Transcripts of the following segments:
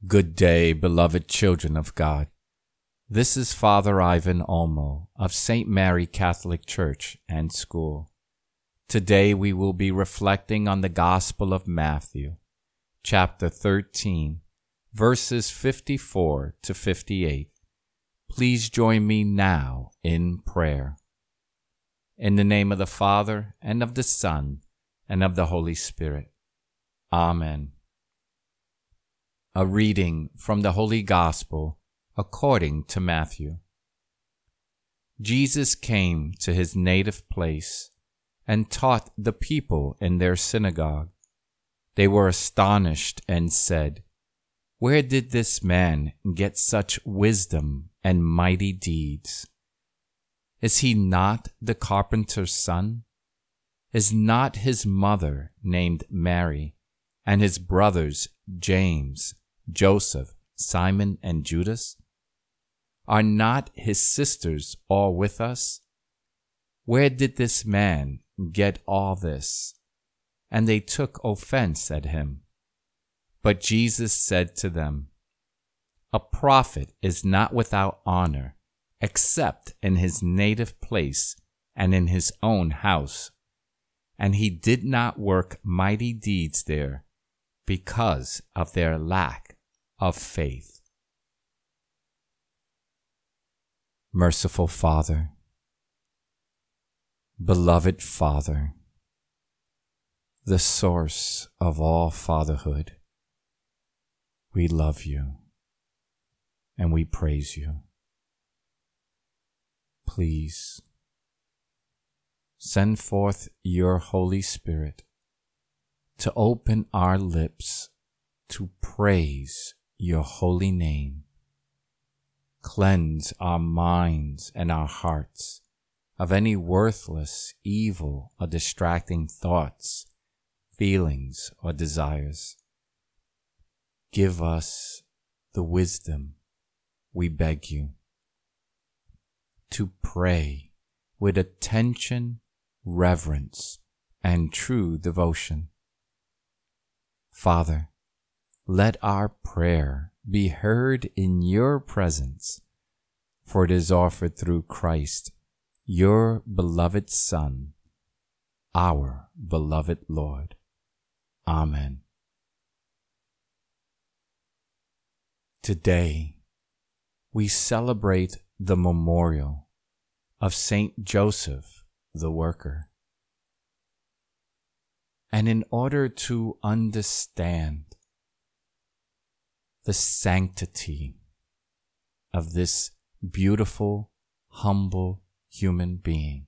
Good day, beloved children of God. This is Father Ivan Olmo of St. Mary Catholic Church and School. Today we will be reflecting on the Gospel of Matthew, chapter 13, verses 54 to 58. Please join me now in prayer. In the name of the Father, and of the Son, and of the Holy Spirit. Amen. A reading from the Holy Gospel according to Matthew. Jesus came to his native place and taught the people in their synagogue. They were astonished and said, "Where did this man get such wisdom and mighty deeds? Is he not the carpenter's son? Is not his mother named Mary, and his brothers James, Joseph, Simon, and Judas? Are not his sisters all with us? Where did this man get all this?" And they took offense at him. But Jesus said to them, "A prophet is not without honor, except in his native place and in his own house. And he did not work mighty deeds there because of their lack of faith." Merciful Father, beloved Father, the source of all fatherhood, we love you and we praise you. Please send forth your Holy Spirit to open our lips to praise your holy name. Cleanse our minds and our hearts of any worthless, evil, or distracting thoughts, feelings, or desires. Give us the wisdom, we beg you, to pray with attention, reverence, and true devotion. Father, let our prayer be heard in your presence, for it is offered through Christ, your beloved Son, our beloved Lord. Amen. Today, we celebrate the memorial of Saint Joseph the Worker. And in order to understand the sanctity of this beautiful, humble human being,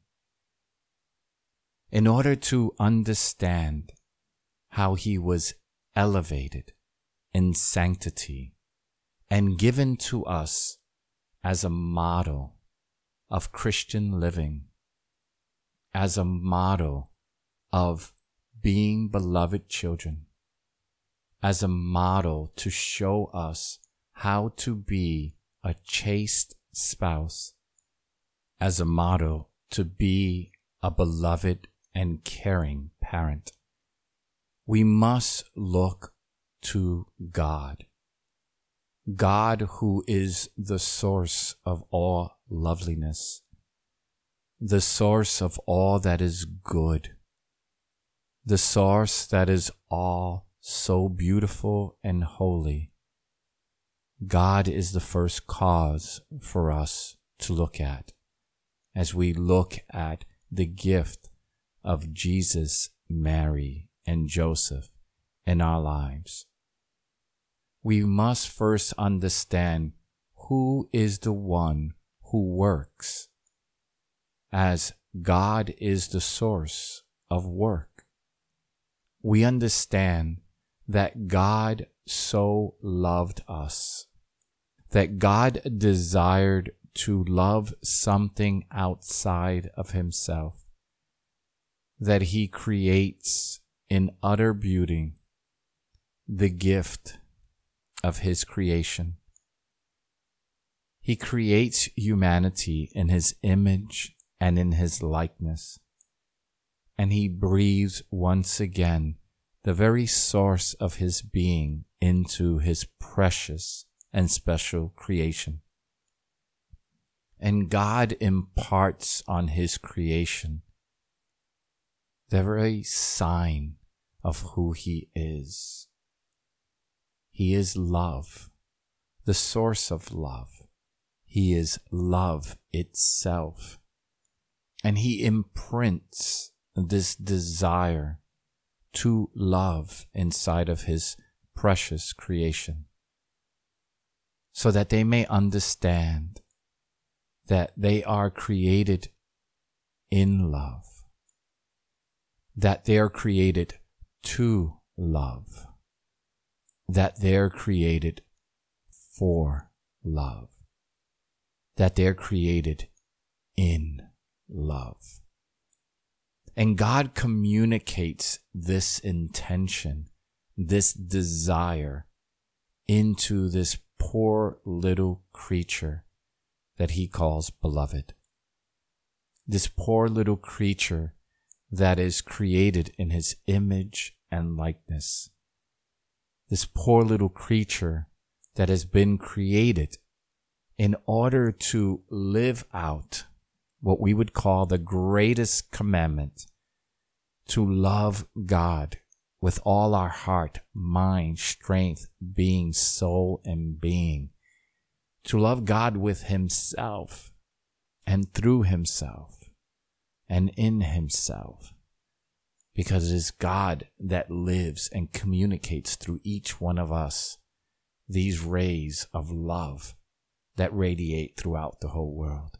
in order to understand how he was elevated in sanctity and given to us as a model of Christian living, as a model of being beloved children, as a model to show us how to be a chaste spouse, as a model to be a beloved and caring parent. We must look to God. God, who is the source of all loveliness, the source of all that is good, the source that is all so beautiful and holy. God is the first cause for us to look at as we look at the gift of Jesus, Mary, and Joseph in our lives. We must first understand who is the one who works, as God is the source of work. We understand that God so loved us, that God desired to love something outside of himself, that he creates in utter beauty the gift of his creation. He creates humanity in his image and in his likeness, and he breathes once again the very source of his being, into his precious and special creation. And God imparts on his creation the very sign of who he is. He is love, the source of love. He is love itself. And he imprints this desire to love inside of his precious creation, so that they may understand that they are created in love, that they are created to love, that they're created for love, that they're created in love. And God communicates this intention, this desire, into this poor little creature that he calls beloved. This poor little creature that is created in his image and likeness. This poor little creature that has been created in order to live out what we would call the greatest commandment, to love God with all our heart, mind, strength, being, soul, and being. To love God with himself and through himself and in himself. Because it is God that lives and communicates through each one of us these rays of love that radiate throughout the whole world.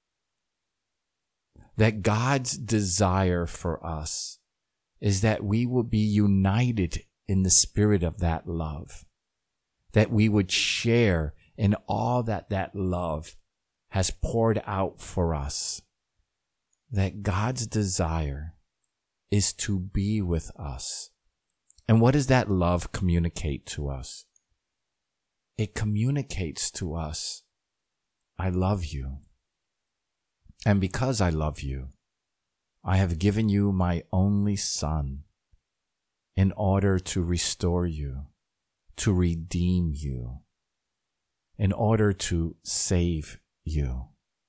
That God's desire for us is that we will be united in the spirit of that love, that we would share in all that that love has poured out for us, that God's desire is to be with us. And what does that love communicate to us? It communicates to us, I love you. And because I love you, I have given you my only Son in order to restore you, to redeem you, in order to save you.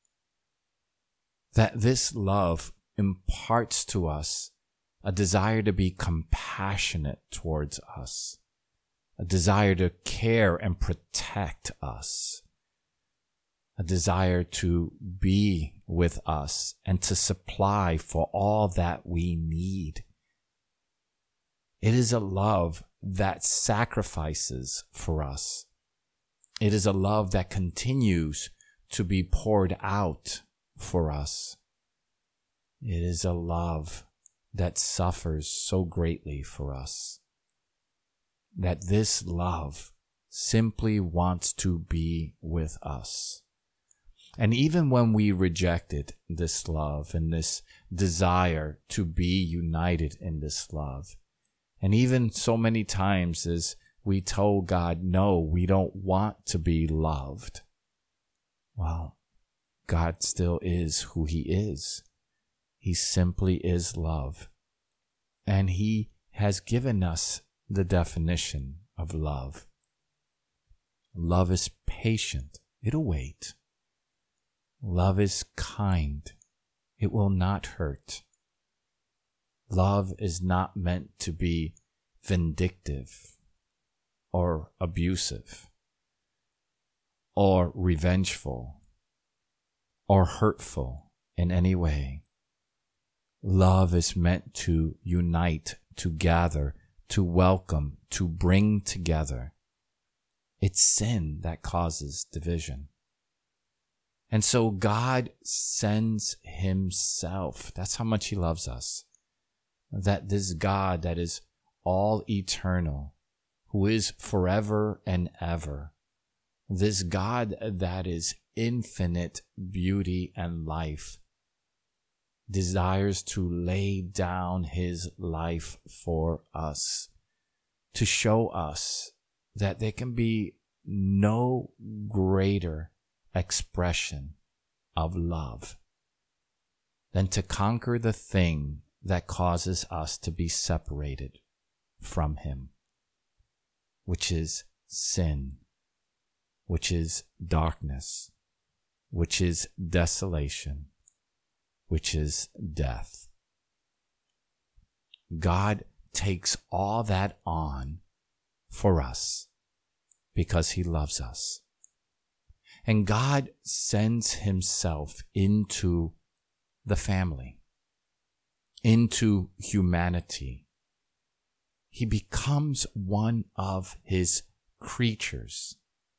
That this love imparts to us a desire to be compassionate towards us, a desire to care and protect us, a desire to be with us and to supply for all that we need. It is a love that sacrifices for us. It is a love that continues to be poured out for us. It is a love that suffers so greatly for us. That this love simply wants to be with us. And even when we rejected this love and this desire to be united in this love, and even so many times as we told God, no, we don't want to be loved. Well, God still is who he is. He simply is love. And he has given us the definition of love. Love is patient. It'll wait. Love is kind. It will not hurt. Love is not meant to be vindictive or abusive or revengeful or hurtful in any way. Love is meant to unite, to gather, to welcome, to bring together. It's sin that causes division. And so God sends himself. That's how much he loves us. That this God that is all eternal, who is forever and ever, this God that is infinite beauty and life, desires to lay down his life for us, to show us that there can be no greater expression of love than to conquer the thing that causes us to be separated from him, which is sin, which is darkness, which is desolation, which is death. God takes all that on for us because he loves us. And God sends himself into the family, into humanity. He becomes one of his creatures.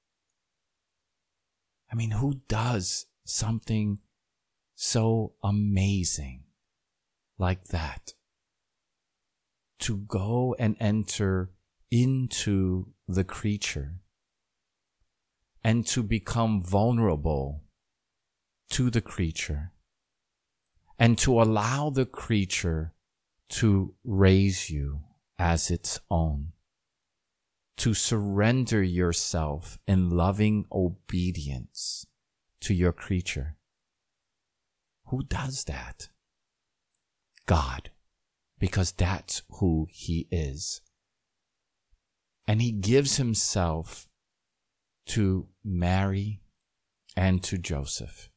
I mean, who does something so amazing like that? To go and enter into the creature and to become vulnerable to the creature and to allow the creature to raise you as its own, to surrender yourself in loving obedience to your creature. Who does that? God, because that's who he is. And he gives himself to Mary and to Joseph.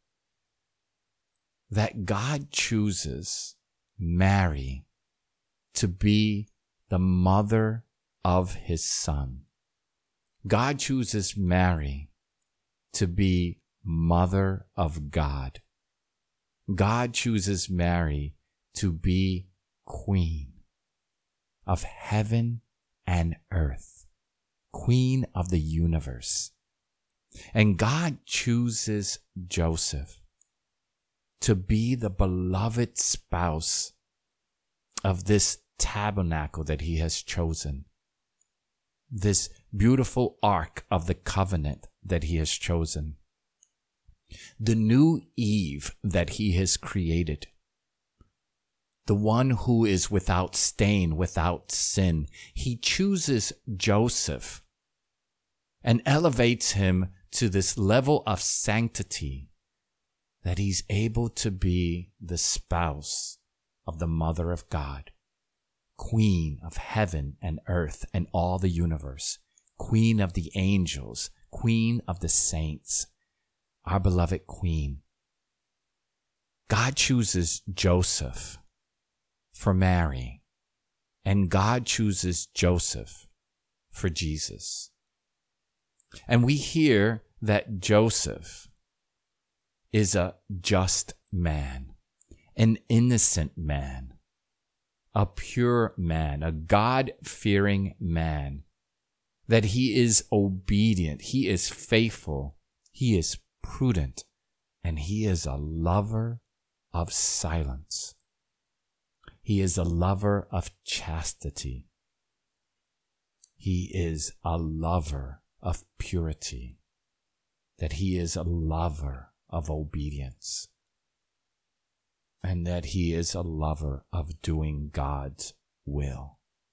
That God chooses Mary to be the mother of his son. God chooses Mary to be mother of God. God chooses Mary to be queen of heaven and earth, queen of the universe. And God chooses Joseph to be the beloved spouse of this tabernacle that he has chosen, this beautiful ark of the covenant that he has chosen, the new Eve that he has created, the one who is without stain, without sin. He chooses Joseph and elevates him to this level of sanctity that he's able to be the spouse of the Mother of God, Queen of heaven and earth and all the universe, Queen of the angels, Queen of the saints, our beloved Queen. God chooses Joseph for Mary, and God chooses Joseph for Jesus. And we hear that Joseph is a just man, an innocent man, a pure man, a God-fearing man, that he is obedient, he is faithful, he is prudent, and he is a lover of silence. He is a lover of chastity. He is a lover of purity, that he is a lover of obedience, and that he is a lover of doing God's will.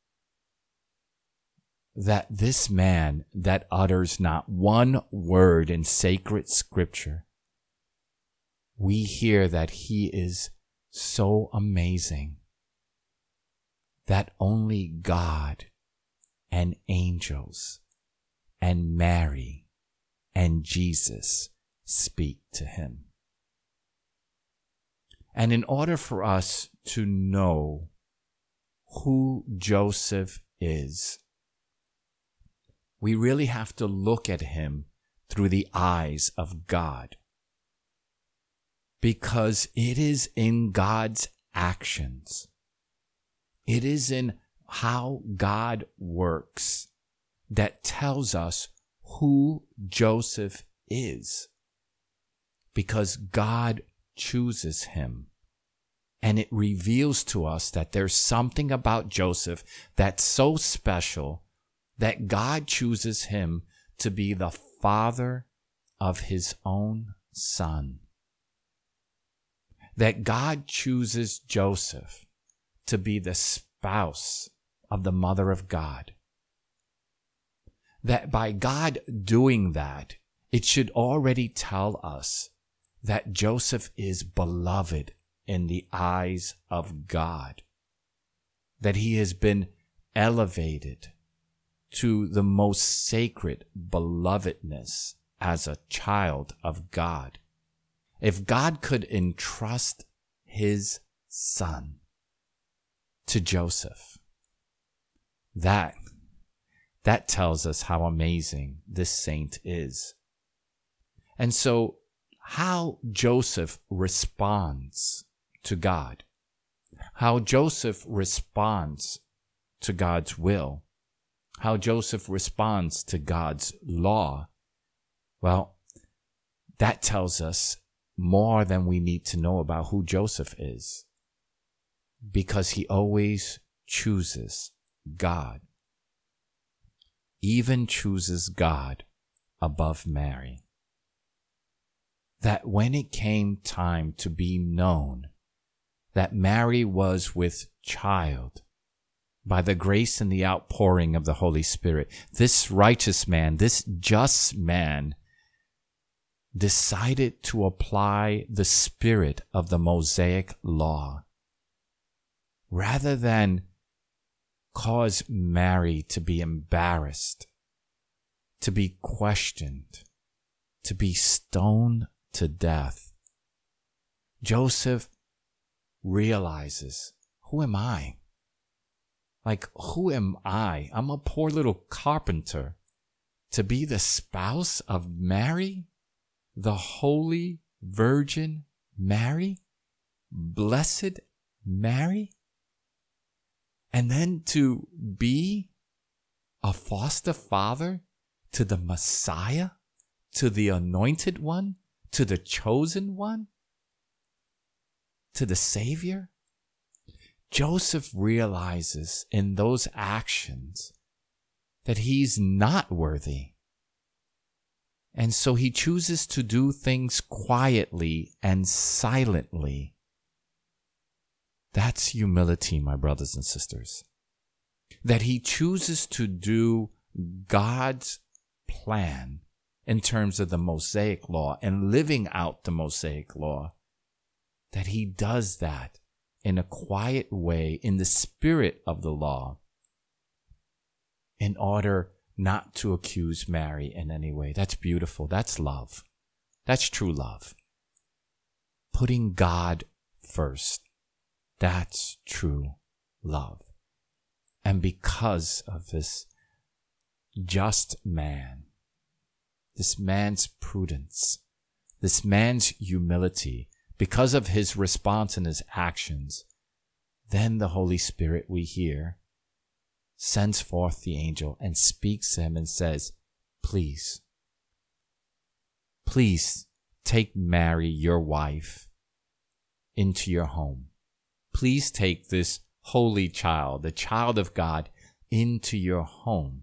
That this man that utters not one word in sacred scripture, we hear that he is so amazing that only God and angels and Mary and Jesus speak to him. And in order for us to know who Joseph is, we really have to look at him through the eyes of God. Because it is in God's actions, it is in how God works that tells us who Joseph is. Because God chooses him. And it reveals to us that there's something about Joseph that's so special that God chooses him to be the father of his own son. That God chooses Joseph to be the spouse of the Mother of God. That by God doing that, it should already tell us that Joseph is beloved in the eyes of God. That he has been elevated to the most sacred belovedness as a child of God. If God could entrust his son to Joseph, that tells us how amazing this saint is. And so how Joseph responds to God, how Joseph responds to God's will, how Joseph responds to God's law, well, that tells us more than we need to know about who Joseph is, because he always chooses God, even chooses God above Mary. That when it came time to be known that Mary was with child by the grace and the outpouring of the Holy Spirit, this righteous man, this just man, decided to apply the spirit of the Mosaic law rather than cause Mary to be embarrassed, to be questioned, to be stoned to death. Joseph realizes, who am I? Like, who am I? I'm a poor little carpenter to be the spouse of Mary, the Holy Virgin Mary, Blessed Mary, and then to be a foster father to the Messiah, to the Anointed One, to the Chosen One, to the Savior. Joseph realizes in those actions that he's not worthy. And so he chooses to do things quietly and silently. That's humility, my brothers and sisters. That he chooses to do God's plan in terms of the Mosaic law and living out the Mosaic law. That he does that in a quiet way, in the spirit of the law, in order not to accuse Mary in any way. That's beautiful. That's love. That's true love. Putting God first. That's true love. And because of this just man, this man's prudence, this man's humility, because of his response and his actions, then the Holy Spirit, we hear, sends forth the angel and speaks to him and says, please take Mary, your wife, into your home. Please take this holy child, the child of God, into your home.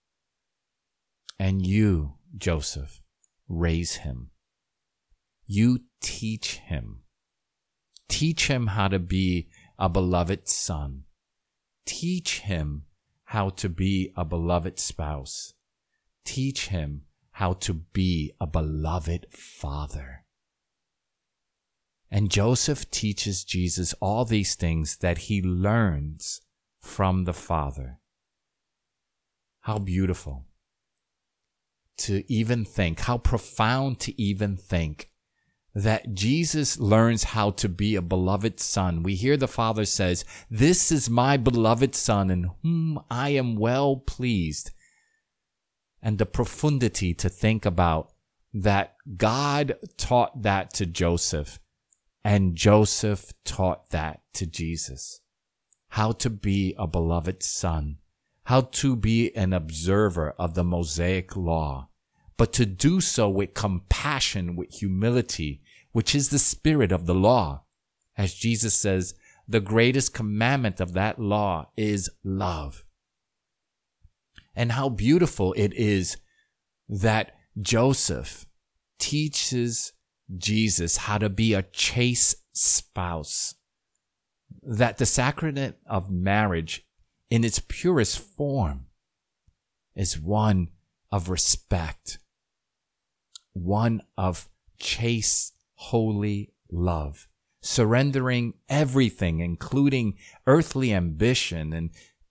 And you, Joseph, raise him. You teach him. Teach him how to be a beloved son. Teach him how to be a beloved spouse. Teach him how to be a beloved father. And Joseph teaches Jesus all these things that he learns from the Father. How beautiful to even think, how profound to even think that Jesus learns how to be a beloved son. We hear the Father says, "This is my beloved son in whom I am well pleased." And the profundity to think about that God taught that to Joseph, and Joseph taught that to Jesus. How to be a beloved son, how to be an observer of the Mosaic law, but to do so with compassion, with humility, which is the spirit of the law. As Jesus says, the greatest commandment of that law is love. And how beautiful it is that Joseph teaches Jesus how to be a chaste spouse. That the sacrament of marriage in its purest form is one of respect, one of chaste, holy love, surrendering everything, including earthly ambition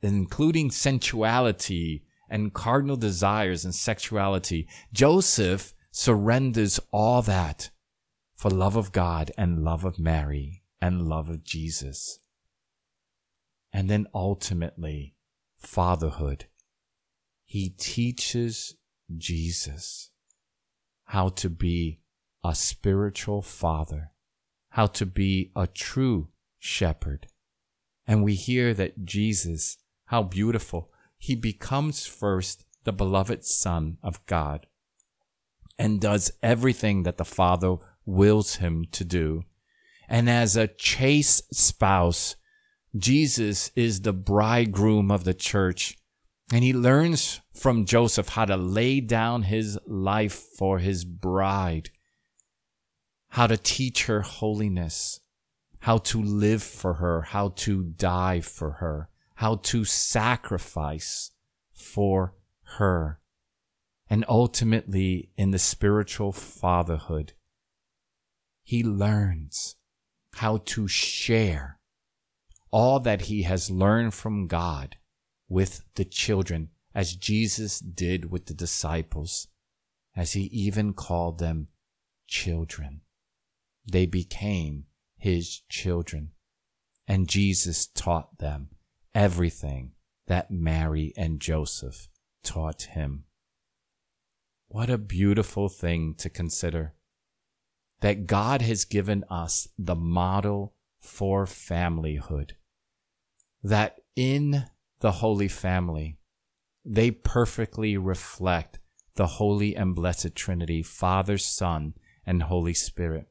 including sensuality and cardinal desires and sexuality, Joseph surrenders all that for love of God and love of Mary and love of Jesus. And then ultimately, fatherhood. He teaches Jesus how to be a spiritual father, how to be a true shepherd. And we hear that Jesus, how beautiful, he becomes first the beloved Son of God and does everything that the Father wills him to do. And as a chaste spouse, Jesus is the bridegroom of the church, and he learns from Joseph how to lay down his life for his bride, how to teach her holiness, how to live for her, how to die for her, how to sacrifice for her. And ultimately, in the spiritual fatherhood, he learns how to share all that he has learned from God with the children, as Jesus did with the disciples, as he even called them children. They became his children, and Jesus taught them everything that Mary and Joseph taught him. What a beautiful thing to consider, that God has given us the model for familyhood, that in the Holy Family, they perfectly reflect the Holy and Blessed Trinity, Father, Son, and Holy Spirit,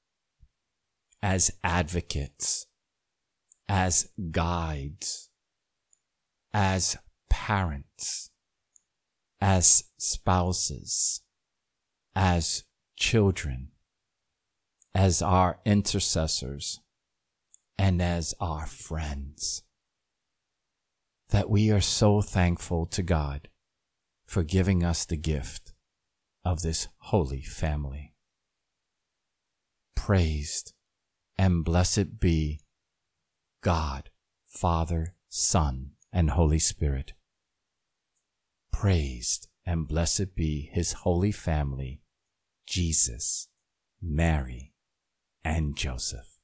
as advocates, as guides, as parents, as spouses, as children, as our intercessors, and as our friends. That we are so thankful to God for giving us the gift of this holy family. Praised and blessed be God, Father, Son, and Holy Spirit. Praised and blessed be his holy family, Jesus, Mary, and Joseph.